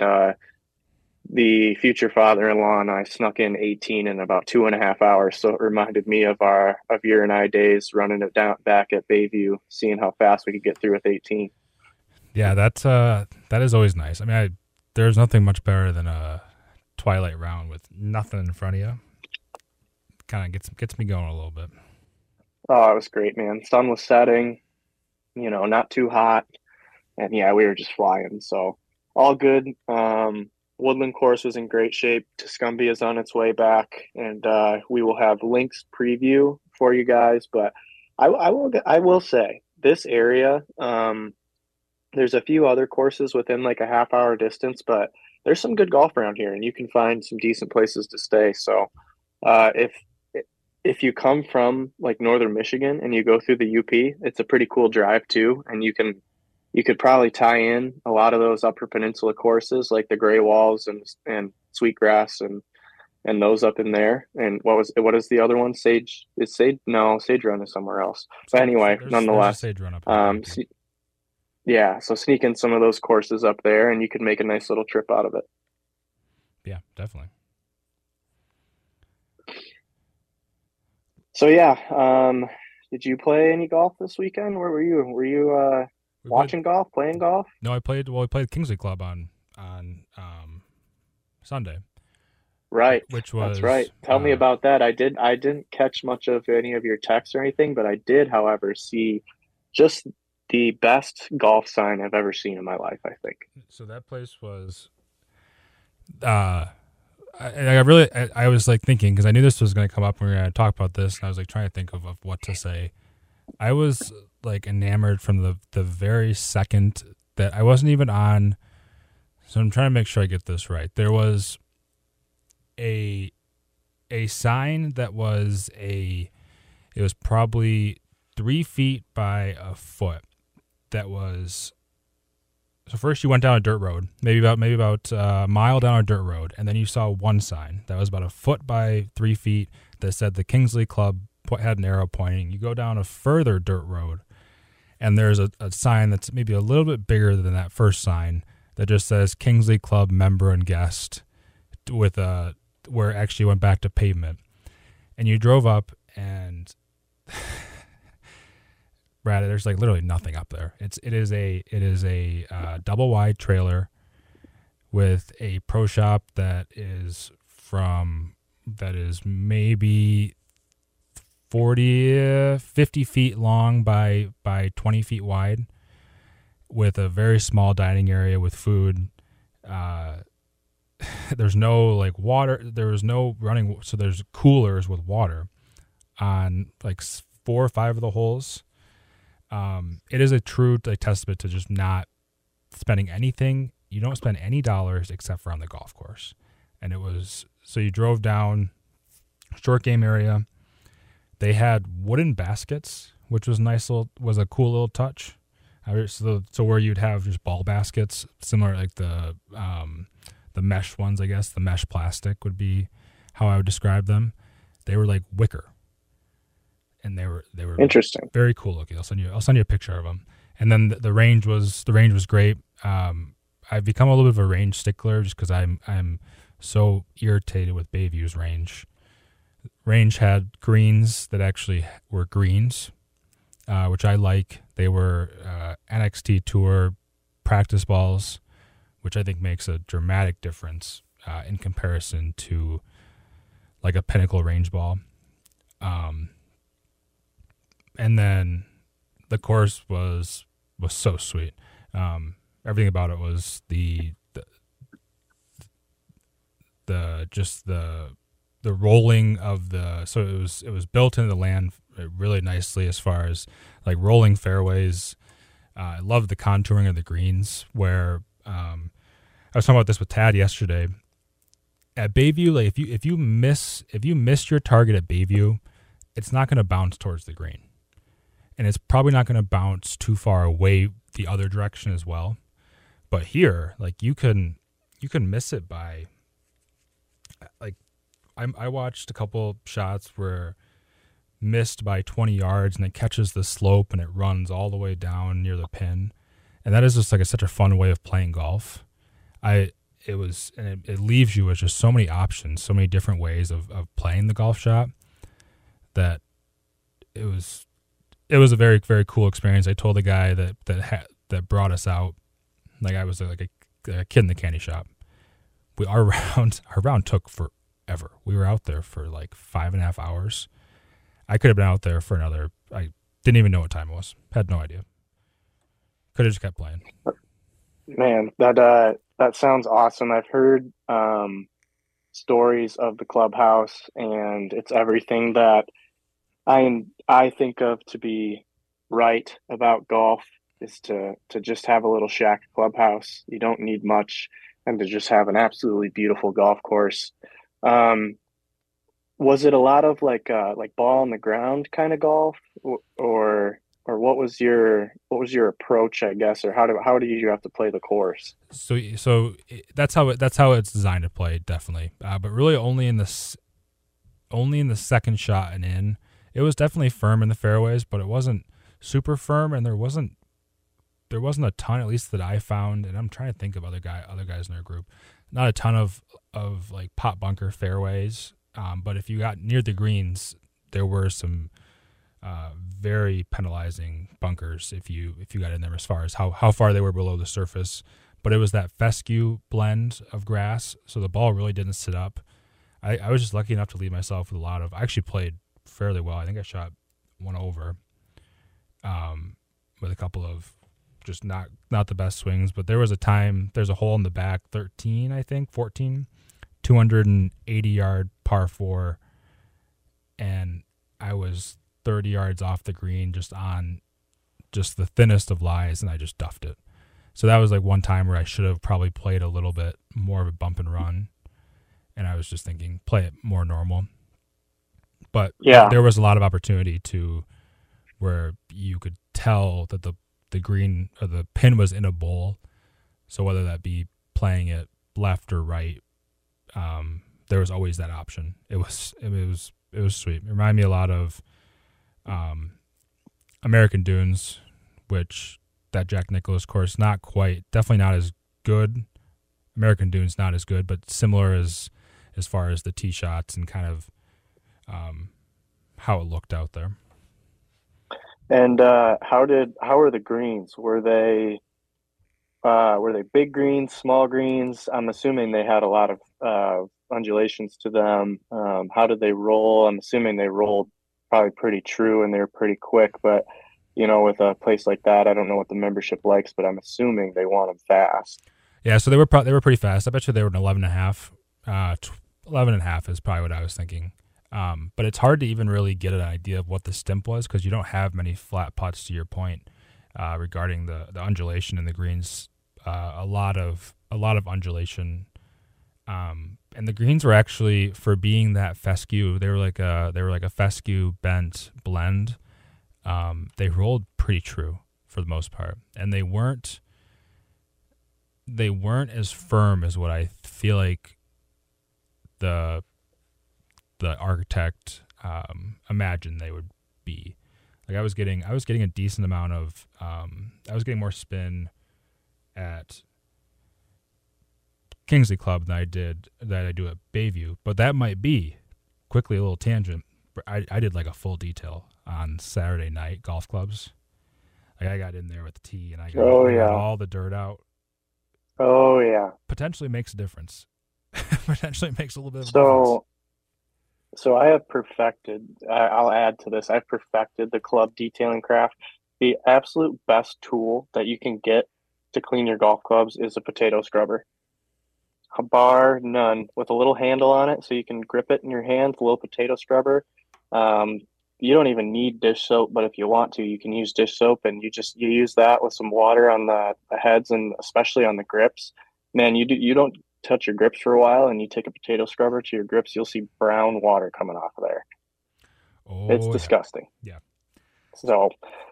the future father-in-law and I snuck in 18 in about 2.5 hours. So it reminded me of your and I days running it down back at Bayview, seeing how fast we could get through with 18. Yeah, that is always nice. I mean, there's nothing much better than a twilight round with nothing in front of you. Kind of gets me going a little bit. Oh, it was great, man. Sun was setting, you know, not too hot. And yeah, we were just flying. So all good. Woodland course was in great shape. Tuscumbia is on its way back, and we will have links preview for you guys. But I will say this area. There's a few other courses within like a half-hour distance, but there's some good golf around here, and you can find some decent places to stay. So if you come from like northern Michigan and you go through the UP, it's a pretty cool drive too, and you could probably tie in a lot of those Upper Peninsula courses like the Gray Walls and Sweetgrass and those up in there. And what is the other one? Sage Run is somewhere else. But anyway, nonetheless, there's a Sage Run up yeah, so sneak in some of those courses up there, and you could make a nice little trip out of it. Yeah, definitely. So yeah, did you play any golf this weekend? Where were you? Were you watching golf, playing golf? No, I played. Well, I played Kingsley Club on Sunday. Right, Which was that's right. Tell me about that. I didn't catch much of any of your texts or anything, but I did, however, see just the best golf sign I've ever seen in my life, I think. So that place was, I was like thinking, because I knew this was going to come up when we were going to talk about this, and I was like trying to think of what to say. I was like enamored from the very second that I wasn't even on. So I'm trying to make sure I get this right. There was a sign that was it was probably 3 feet by a foot. That was So first you went down a dirt road, maybe about a mile down a dirt road, and then you saw one sign that was about a foot by 3 feet that said the Kingsley Club, had an arrow pointing. You go down a further dirt road, and there's a sign that's maybe a little bit bigger than that first sign that just says Kingsley Club member and guest, with where it actually went back to pavement. And you drove up, and Brad, there's like literally nothing up there. It is a double wide trailer with a pro shop that is maybe 50 feet long by 20 feet wide, with a very small dining area with food. There's no like water. There was no running. So there's coolers with water on like 4 or 5 of the holes. It is a true testament to just not spending anything. You don't spend any dollars except for on the golf course. And so you drove down short game area. They had wooden baskets, which was was a cool little touch. So where you'd have just ball baskets, similar like the mesh ones, I guess. The mesh plastic would be how I would describe them. They were like wicker, and they were interesting, very cool looking. I'll send you a picture of them. And then the range was great. I've become a little bit of a range stickler just because I'm so irritated with Bayview's range. Range had greens that actually were greens, which I like. They were NXT Tour practice balls, which I think makes a dramatic difference in comparison to like a Pinnacle range ball. And then the course was so sweet. Everything about it was the rolling of so it was built into the land really nicely as far as like rolling fairways. I love the contouring of the greens where I was talking about this with Tad yesterday. At Bayview, like if you miss your target at Bayview, it's not going to bounce towards the green. And it's probably not going to bounce too far away the other direction as well. But here, like you can miss it by like I watched a couple shots where missed by 20 yards and it catches the slope and it runs all the way down near the pin. And that is just like such a fun way of playing golf. It leaves you with just so many options, so many different ways of playing the golf shot that it was a very, very cool experience. I told the guy that brought us out, like I was like a kid in the candy shop. Our round took forever. We were out there for like 5.5 hours. I could have been out there for another. I didn't even know what time it was. Had no idea. Could have just kept playing. Man, that sounds awesome. I've heard stories of the clubhouse, and it's everything that I think of to be right about golf is to just have a little shack clubhouse. You don't need much, and to just have an absolutely beautiful golf course. Was it a lot of like ball on the ground kind of golf, or what was your approach, I guess, or how did you have to play the course? So that's how it's designed to play, definitely. But really only in the second shot and in. It was definitely firm in the fairways, but it wasn't super firm, and there wasn't a ton, at least that I found, and I'm trying to think of other guys in our group. Not a ton of like pot bunker fairways, but if you got near the greens, there were some very penalizing bunkers if you got in there as far as how far they were below the surface. But it was that fescue blend of grass, so the ball really didn't sit up. I was just lucky enough to leave myself with a lot of. I actually played fairly well. I think I shot one over, with a couple of just not the best swings. But there was there's a hole in the back, 14, 280 yard par 4, and I was 30 yards off the green, just on just the thinnest of lies, and I just duffed it. So that was like one time where I should have probably played a little bit more of a bump and run, and I was just thinking play it more normal. But yeah, there was a lot of opportunity to where you could tell that the green or the pin was in a bowl So whether that be playing it left or right, there was always that option. It was sweet. It reminded me a lot of American Dunes, which that Jack Nicklaus course, definitely not as good. American Dunes not as good, but similar as far as the tee shots and kind of how it looked out there. And how were the greens? Were they big greens, small greens? I'm assuming they had a lot of undulations to them. How did they roll? I'm assuming they rolled probably pretty true and they were pretty quick. But with a place like that, I don't know what the membership likes, but I'm assuming they want them fast. Yeah, so they were pretty fast. I bet you they were an 11.5. 11.5 is probably what I was thinking. But it's hard to even really get an idea of what the stimp was because you don't have many flat putts, to your point, regarding the undulation in the greens. A lot of undulation, and the greens were actually, for being that fescue, they were like a fescue bent blend. They rolled pretty true for the most part, and they weren't as firm as what I feel like the architect imagined they would be. Like I was getting a decent amount of I was getting more spin at Kingsley Club than I do at Bayview, but that might be, quickly, a little tangent. I did like a full detail on Saturday night golf clubs. Like I got in there with the tee and I got all the dirt out. Oh yeah, potentially makes a difference. Potentially makes a little bit of a difference. So I have perfected, I'll add to this, I've perfected the club detailing craft. The absolute best tool that you can get to clean your golf clubs is a potato scrubber. Bar none, with a little handle on it so you can grip it in your hands, a little potato scrubber. You don't even need dish soap, but if you want to, you can use dish soap, and you use that with some water on the heads and especially on the grips. Man, you don't touch your grips for a while and you take a potato scrubber to your grips, you'll see brown water coming off of there. It's disgusting. Yeah. So,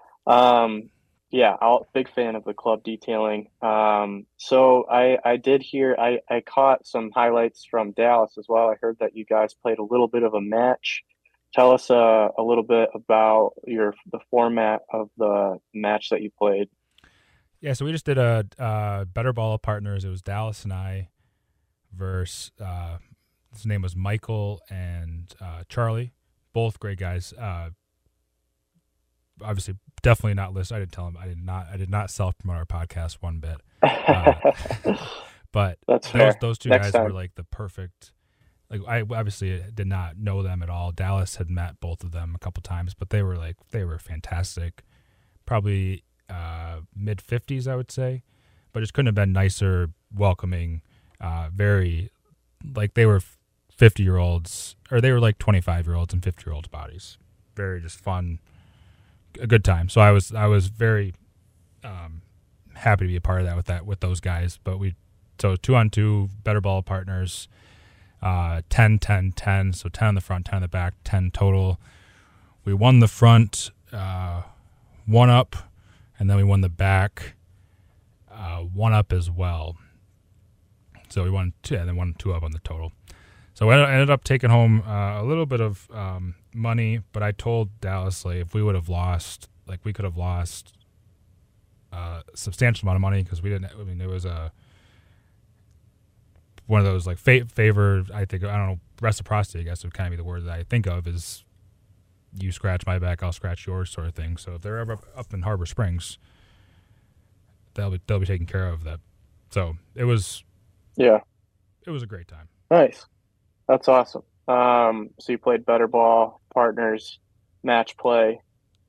big fan of the club detailing. So I did hear, I caught some highlights from Dallas as well. I heard that you guys played a little bit of a match. Tell us a little bit about the format of the match that you played. Yeah, so we just did a Better Ball of Partners. It was Dallas and I versus his name was Michael and Charlie, both great guys. Obviously, definitely not listed. I didn't tell him. I did not self promote our podcast one bit. But those two guys were like the perfect. Like I obviously did not know them at all. Dallas had met both of them a couple times, but they were fantastic. Probably mid-50s, I would say, but just couldn't have been nicer, welcoming. Very, like they were 50-year-olds, or they were like 25-year-olds and 50-year-olds bodies. Very just fun, a good time. So I was very happy to be a part of that with those guys. But 2-on-2 Better Ball Partners, 10, 10, 10. So 10 on the front, 10 on the back, 10 total. We won the front, 1 up, and then we won the back, 1 up as well. So we won 2, and then 1, 2 up on the total. So I ended up taking home a little bit of money, but I told Dallas, like, if we would have lost, like we could have lost a substantial amount of money because we didn't. I mean, it was one of those like favor. I don't know, reciprocity, I guess would kind of be the word that I think of, is you scratch my back, I'll scratch yours, sort of thing. So if they're ever up in Harbor Springs, they'll be taking care of that. So it was a great time. Nice. That's awesome. So you played Better Ball, Partners, match play.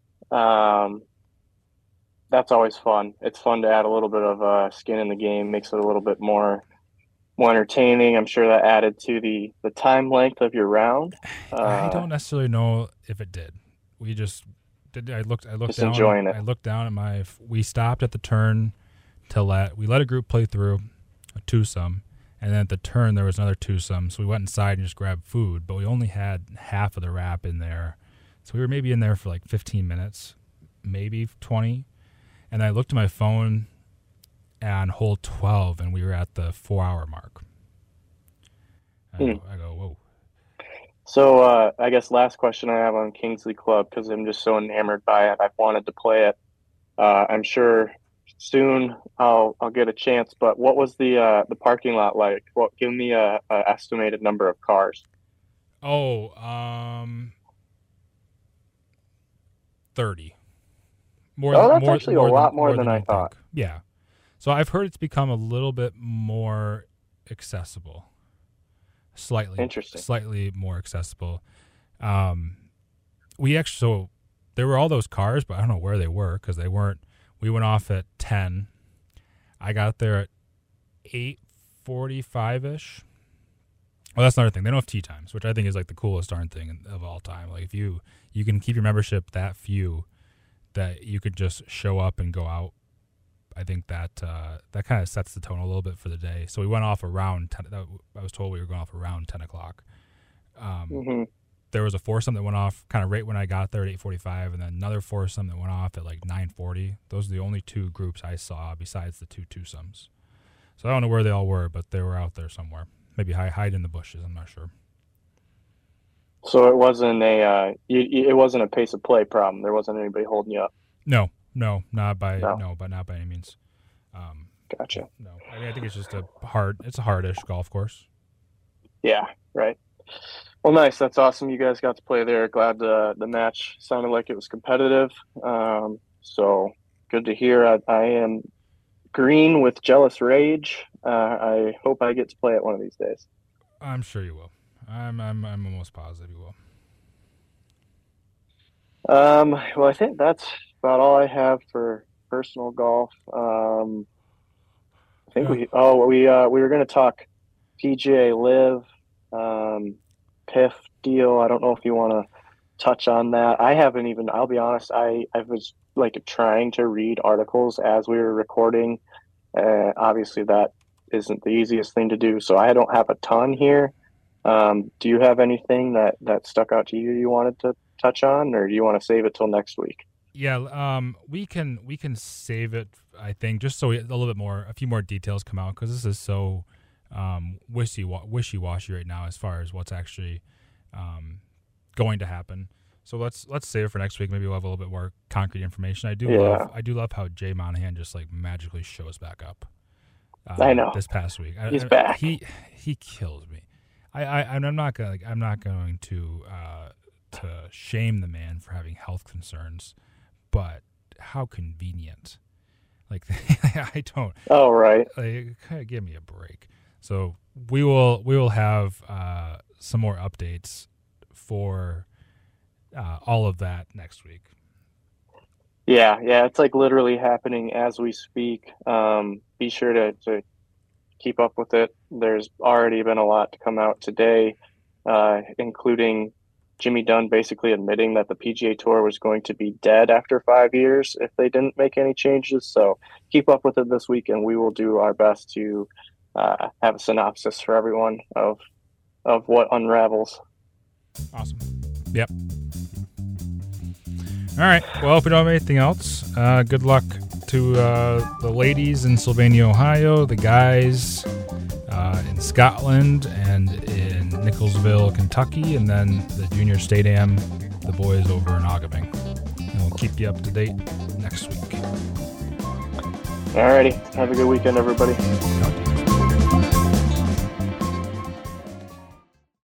That's always fun. It's fun to add a little bit of skin in the game, makes it a little bit more entertaining. I'm sure that added to the time length of your round. I don't necessarily know if it did. We just did. I looked just down. Enjoying it. I looked down at we stopped at the turn we let a group play through a twosome. And then at the turn, there was another twosome. So we went inside and just grabbed food, but we only had half of the wrap in there. So we were maybe in there for like 15 minutes, maybe 20. And I looked at my phone, on hole 12, and we were at the 4-hour mark. I go, whoa. So I guess last question I have on Kingsley Club, because I'm just so enamored by it. I've wanted to play it. I'm sure soon I'll get a chance. But what was the parking lot like? Give me a estimated number of cars. 30. That's actually a lot more than I thought. Yeah. So I've heard it's become a little bit more accessible. Slightly more accessible. So there were all those cars, but I don't know where they were because they weren't. We went off at 10. I got there at 8:45-ish. Well, that's another thing. They don't have tee times, which I think is like the coolest darn thing of all time. Like if you can keep your membership that few that you could just show up and go out. I think that kind of sets the tone a little bit for the day. So we went off around 10. I was told we were going off around 10 o'clock. There was a foursome that went off kind of right when I got there at 8:45, and then another foursome that went off at like 9:40. Those are the only two groups I saw besides the two twosomes. So I don't know where they all were, but they were out there somewhere. Maybe hide in the bushes. I'm not sure. So it wasn't it wasn't a pace of play problem. There wasn't anybody holding you up. No, not by any means. Gotcha. No, I mean I think it's just a hardish golf course. Yeah, right. Well, nice. That's awesome. You guys got to play there. Glad the match sounded like it was competitive. So good to hear. I am green with jealous rage. I hope I get to play it one of these days. I'm sure you will. I'm almost positive you will. Well, I think that's about all I have for personal golf. I think we were going to talk PGA Live, PIF deal. I don't know if you want to touch on that. I haven't even. I'll be honest. I was like trying to read articles as we were recording. Obviously, that isn't the easiest thing to do. So I don't have a ton here. Do you have anything that stuck out to you wanted to touch on, or do you want to save it till next week? Yeah, we can save it. I think just so a few more details come out, because this is so wishy-washy right now as far as what's actually going to happen. So let's save it for next week. Maybe we'll have a little bit more concrete information. I do love how Jay Monahan just like magically shows back up. I know this past week he's back. He kills me. I'm not going to shame the man for having health concerns, but how convenient. Like I don't. Oh right. Like, kind of give me a break. So we will have some more updates for all of that next week. Yeah, it's like literally happening as we speak. Be sure to keep up with it. There's already been a lot to come out today, including Jimmy Dunn basically admitting that the PGA Tour was going to be dead after 5 years if they didn't make any changes. So keep up with it this week, and we will do our best to have a synopsis for everyone of what unravels. Awesome. Yep. All right. Well, if we don't have anything else, good luck to the ladies in Sylvania, Ohio, the guys in Scotland and in Nicholsville, Kentucky, and then the Junior State Am, the boys over in Ogden. And we'll keep you up to date next week. All righty. Have a good weekend, everybody.